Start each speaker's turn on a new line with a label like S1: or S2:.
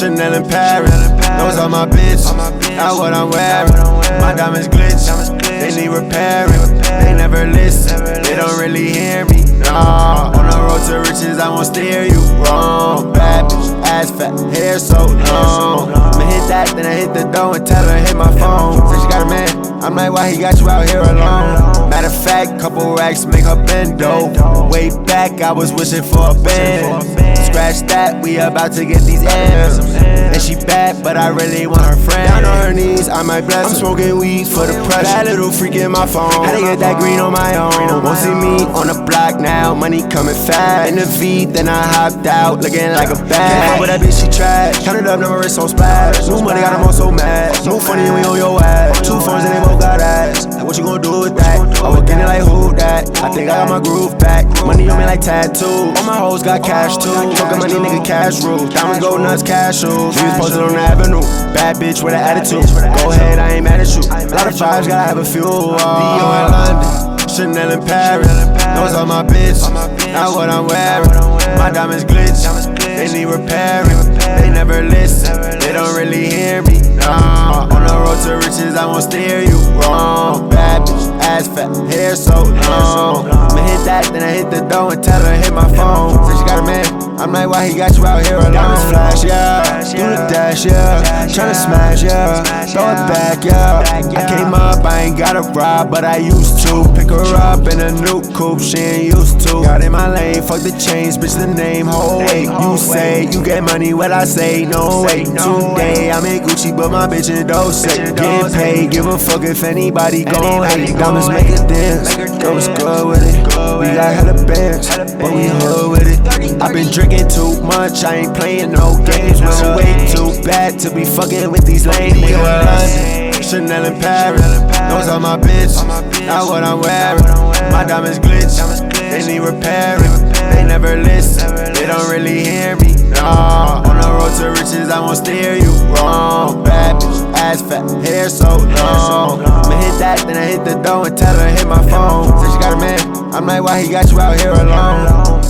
S1: Chanel in Paris. Those are my bitch, not what I'm wearing. My diamonds glitch, they need repairing. They never listen, they don't really hear me. Nah, on the road to riches, I won't steer you wrong. Bad bitch, ass fat, hair so long. I'ma hit that, then I hit the door and tell her hit my phone. Say she got a man, I'm like, why he got you out here alone? Matter of fact, couple racks make her bend though. Way back, I was wishing for a band. Scratch that, we about to get these M's. And she bad, but I really want her friend. Down on her knees, I might bless her. I'm smoking weed for the pressure. Bad little freak in my phone. Had to get that green on my own. Won't see me on the block now, money coming fast. In the V, then I hopped out, looking like a bag. But that bitch, she trash. Counted up, never wrist on splash. New money got them all so mad. New funny and we on your ass. Two phones and they both got ass. Like, what you gon' do with that? I walk in it like, who that? I think I got my groove back. Money on me like tattoos. All my hoes got cash too. Talking money, nigga, cash rules. Diamonds, gold nuts, cash shoes. We was posted on the avenue. Bad bitch with an attitude. Go ahead, I ain't mad at you. A lot of vibes, gotta have a few. Dior in London, Chanel in Paris. Those are my bitch, not what I'm wearing. My diamonds glitch, they need repairing. They never listen, they don't really hear me. Nah, on the road to riches, I won't steer you wrong. Bad bitch, ass fat, hair so long. I'ma hit that, then I hit the door and tell her hit my phone. Say she got a man, I'm like, why he got you out here alone? Diamonds flash, yeah, do the dash, yeah. Tryna smash, yeah, throw it back, yeah. I came up, I ain't got a ride, but I used to. Pick her up in a new coupe, she ain't used to. Got in my lane, fuck the chains, bitch the name, whole weight. You say, you get money, what I say, no wait. Today, I'm in Gucci, but my bitch in Dose. Getting paid, give a fuck if anybody gon' hate. Diamonds make a dance, girl was good with it. We got hella bands, but we hood with it. I been drinking too much, I ain't playing no games. We're way too bad to be fucking with these lame niggas. Chanel in Paris, those are my bitch, not what I'm wearing. My diamonds glitch, they need repairing. They never listen, they don't really hear me. Nah, on the road to riches, I won't steer you wrong. Bad bitch, ass fat, hair so long. I'ma hit that, then I hit the door and tell her hit my phone. Say she got a man, I'm like, why he got you out here alone?